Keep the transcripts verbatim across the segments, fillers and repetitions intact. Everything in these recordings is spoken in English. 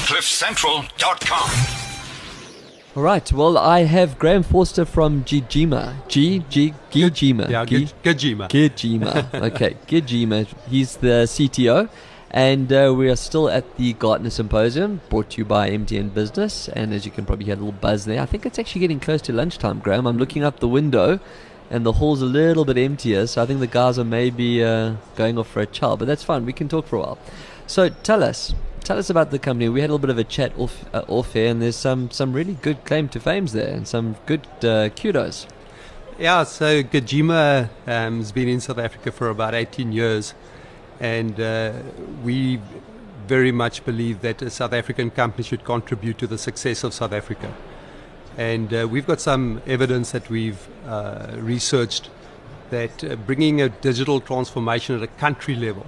cliff central dot com. All right. Well, I have Graham Forster from Gijima. G G Gijima. Yeah, Gi- Gijima. Gijima. Okay, Gijima. He's the C T O. And uh, we are still at the Gartner Symposium, brought to you by M T N Business. And as you can probably hear a little buzz there, I think it's actually getting close to lunchtime, Graham. I'm looking up the window, and the hall's a little bit emptier, so I think the guys are maybe uh, going off for a chow. But that's fine. We can talk for a while. So tell us, tell us about the company. We had a little bit of a chat off uh, off air, and there's some some really good claim to fames there, and some good uh, kudos. Yeah, so Gijima um, has been in South Africa for about eighteen years. And uh, we very much believe that a South African company should contribute to the success of South Africa. And uh, we've got some evidence that we've uh, researched that uh, bringing a digital transformation at a country level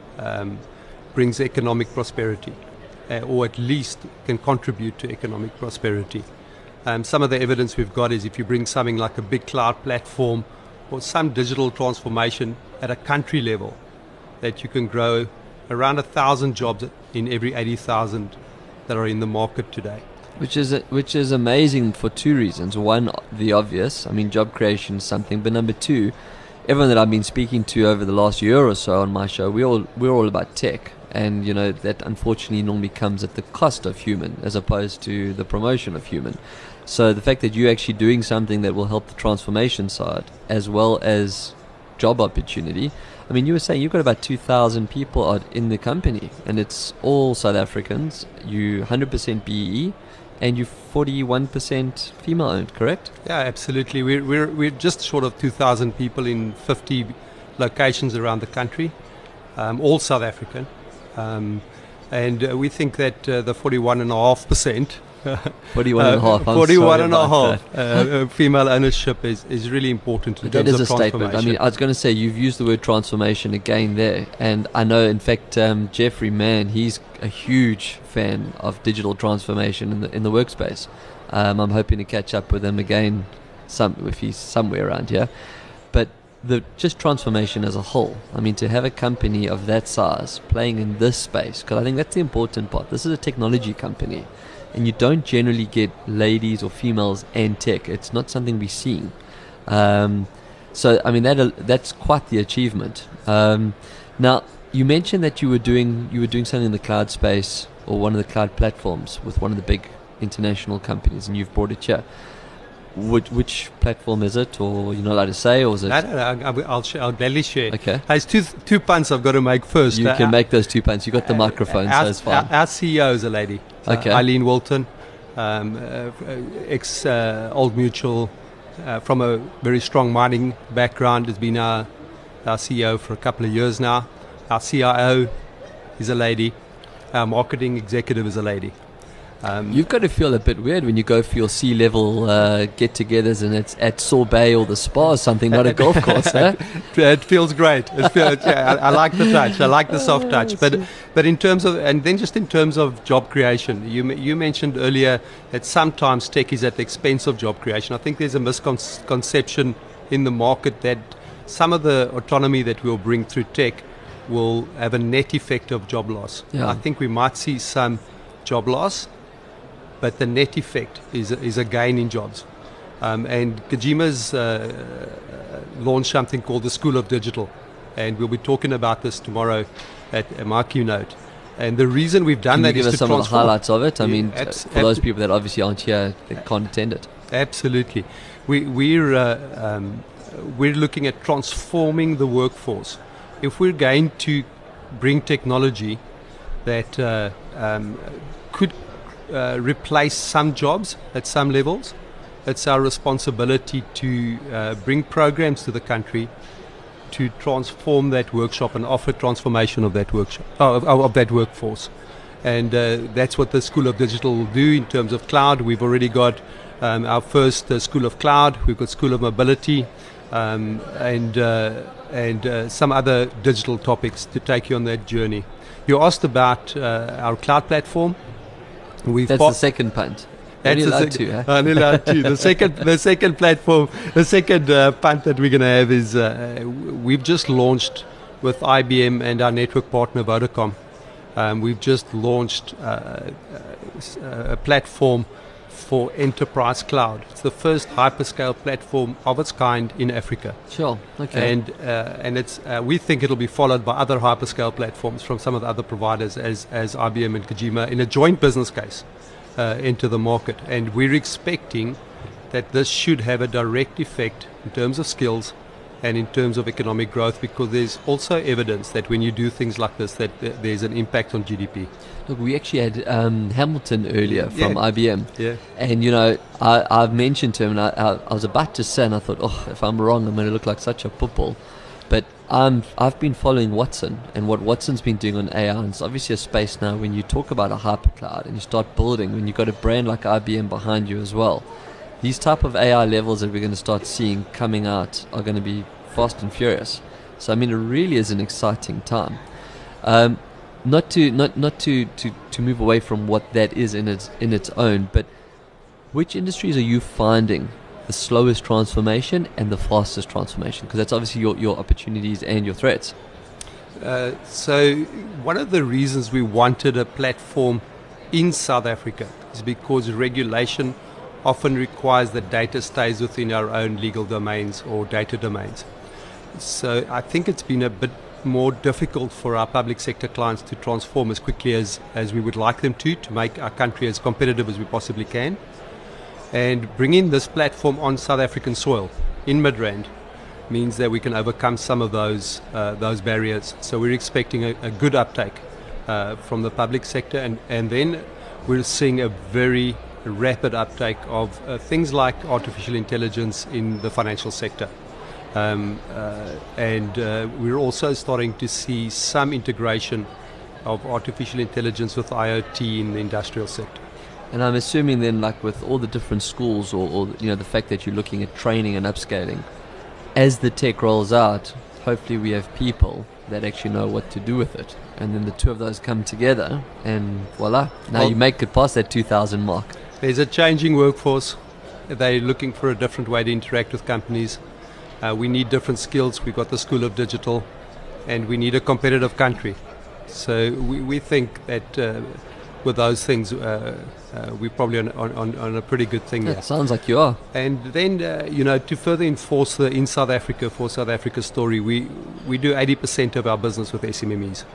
um, brings economic prosperity, uh, or at least can contribute to economic prosperity. Um, some of the evidence we've got is if you bring something like a big cloud platform or some digital transformation at a country level, that you can grow around a thousand jobs in every eighty thousand that are in the market today. Which is which is amazing for two reasons. One, the obvious. I mean, job creation is something. But number two, everyone that I've been speaking to over the last year or so on my show, we all we're all about tech, and you know that unfortunately normally comes at the cost of human as opposed to the promotion of human. So the fact that you're actually doing something that will help the transformation side as well as job opportunity. I mean, you were saying you've got about two thousand people out in the company, and it's all South Africans. You one hundred percent B E E, and you forty-one percent female-owned, correct? Yeah, absolutely. We're, we're, we're just short of two thousand people in fifty locations around the country, um, all South African. Um, and uh, we think that uh, the forty-one point five percent forty-one and a half. forty-one and a half uh, female ownership is, is really important in that terms is of a statement. I mean, I was going to say you've used the word transformation again there, and I know, in fact, um, Jeffrey Mann, he's a huge fan of digital transformation in the in the workspace. Um, I'm hoping to catch up with him again, some if he's somewhere around here. But the just transformation as a whole. I mean, to have a company of that size playing in this space, because I think that's the important part. This is a technology company. And you don't generally get ladies or females and tech. It's not something we're seeing. Um, so, I mean, that uh, that's quite the achievement. Um, now, you mentioned that you were doing you were doing something in the cloud space or one of the cloud platforms with one of the big international companies, and you've brought it here. Which, which platform is it, or you're not allowed to say, or is it? I don't know. I'll, I'll, sh- I'll gladly share. Okay. There's two two punts I've got to make first. You uh, can make those two punts. You got the uh, microphone, our, so it's fine. Our, our C E O is a lady. So okay. Eileen Walton, um, uh, ex uh, Old Mutual, uh, from a very strong mining background, has been our, our C E O for a couple of years now. Our C I O is a lady. Our marketing executive is a lady. Um, You've got to feel a bit weird when you go for your C-level uh, get-togethers and it's at Sorbet or the Spa or something, not a golf course, huh? It feels great. It feels, yeah, I, I like the touch. I like the soft touch. But but in terms of, and then just in terms of job creation, you you mentioned earlier that sometimes tech is at the expense of job creation. I think there's a misconception in the market that some of the autonomy that we'll bring through tech will have a net effect of job loss. Yeah. I think we might see some job loss, but the net effect is a, is a gain in jobs. Um, and Gijima's uh, launched something called the School of Digital, and we'll be talking about this tomorrow at, at my keynote. And the reason we've done Can that you give is us to some of the transform. highlights of it? I Yeah, mean, abs- for those abs- people that obviously aren't here, they can't attend it. Absolutely, we, we're uh, um, we're looking at transforming the workforce. If we're going to bring technology that uh, um, could uh, replace some jobs at some levels, it's our responsibility to uh, bring programs to the country to transform that workshop and offer transformation of that workshop oh, of, of that workforce. And uh, that's what the School of Digital will do in terms of cloud. We've already got um, our first uh, School of Cloud. We've got School of Mobility, um, and uh, and uh, some other digital topics to take you on that journey. You asked about uh, our cloud platform. We've That's fought- the second punt. That's Only the allowed sec- two, huh? only allowed two. The second, the second platform, the second uh, punt that we're going to have is uh, we've just launched with I B M and our network partner Vodacom Um, we've just launched uh, a platform for enterprise cloud. It's the first hyperscale platform of its kind in Africa. Sure. Okay. And uh, and it's uh, we think it'll be followed by other hyperscale platforms from some of the other providers as as I B M and Kajima in a joint business case uh, into the market. And we're expecting that this should have a direct effect in terms of skills and in terms of economic growth, because there's also evidence that when you do things like this, that th- there's an impact on G D P. Look, we actually had um, Hamilton earlier from Yeah. I B M. Yeah. And, you know, I, I've mentioned to him, and I, I, I was about to say, and I thought, oh, if I'm wrong, I'm going to look like such a pupil. But I'm, I've been following Watson and what Watson's been doing on A I. And it's obviously a space now when you talk about a hypercloud and you start building, when you've got a brand like I B M behind you as well. These type of A I levels that we're going to start seeing coming out are going to be fast and furious. So, I mean, it really is an exciting time. Um, not to not not to, to, to move away from what that is in its in its own, but which industries are you finding the slowest transformation and the fastest transformation? Because that's obviously your, your opportunities and your threats. Uh, so one of the reasons we wanted a platform in South Africa is because regulation often requires that data stays within our own legal domains or data domains. So I think it's been a bit more difficult for our public sector clients to transform as quickly as, as we would like them to, to make our country as competitive as we possibly can. And bringing this platform on South African soil in Midrand means that we can overcome some of those uh, those barriers. So we're expecting a, a good uptake uh, from the public sector, and, and then we're seeing a very rapid uptake of uh, things like artificial intelligence in the financial sector. Um, uh, and uh, we're also starting to see some integration of artificial intelligence with I O T in the industrial sector. And I'm assuming then, like with all the different schools, or, or you know, the fact that you're looking at training and upscaling, as the tech rolls out, hopefully we have people that actually know what to do with it. And then the two of those come together, and voila, now Well, you make it past that two thousand mark. There's a changing workforce. They're looking for a different way to interact with companies. Uh, we need different skills. We've got the School of Digital, and we need a competitive country. So we, we think that uh, with those things, uh, uh, we're probably on, on, on a pretty good thing Yeah, there. it sounds like you are. And then, uh, you know, to further enforce the in South Africa, for South Africa story, we, we do eighty percent of our business with S M M Es.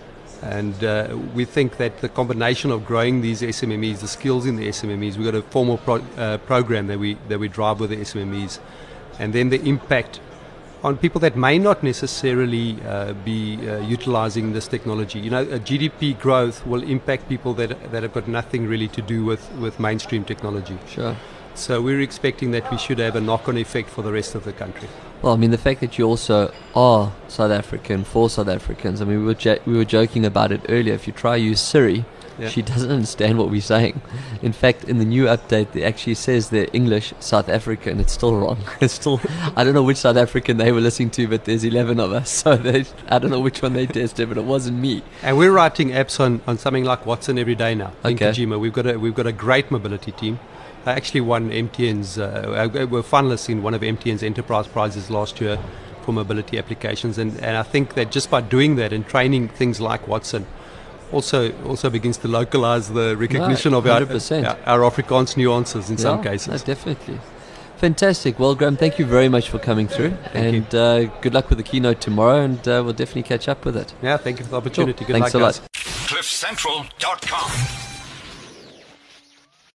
And uh, we think that the combination of growing these S M M Es, the skills in the S M M Es, we've got a formal pro- uh, program that we, that we drive with the S M M Es. And then the impact on people that may not necessarily uh, be uh, utilizing this technology. You know, a G D P growth will impact people that, that have got nothing really to do with, with mainstream technology. Sure. So we're expecting that we should have a knock-on effect for the rest of the country. Well, I mean, the fact that you also are South African for South Africans. I mean, we were jo- we were joking about it earlier. If you try use Siri, Yeah. she doesn't understand what we're saying. In fact, in the new update, it actually says the English South African. It's still wrong. It's still. I don't know which South African they were listening to, but there's eleven of us, so they, I don't know which one they tested, but it wasn't me. And we're writing apps on, on something like Watson every day now. In Okay. Kajima, we've got a we've got a great mobility team. I actually won M T N's. Uh, we're finalists in one of M T N's enterprise prizes last year for mobility applications, and, and I think that just by doing that and training things like Watson, also also begins to localize the recognition No, of our, one hundred percent. our our Afrikaans nuances in some Yeah, cases. no, definitely. Fantastic. Well, Graham, thank you very much for coming through, Thank and uh, good luck with the keynote tomorrow, and uh, we'll definitely catch up with it. Yeah, thank you for the opportunity. Sure. Good Thanks luck, a guys. lot. cliff central dot com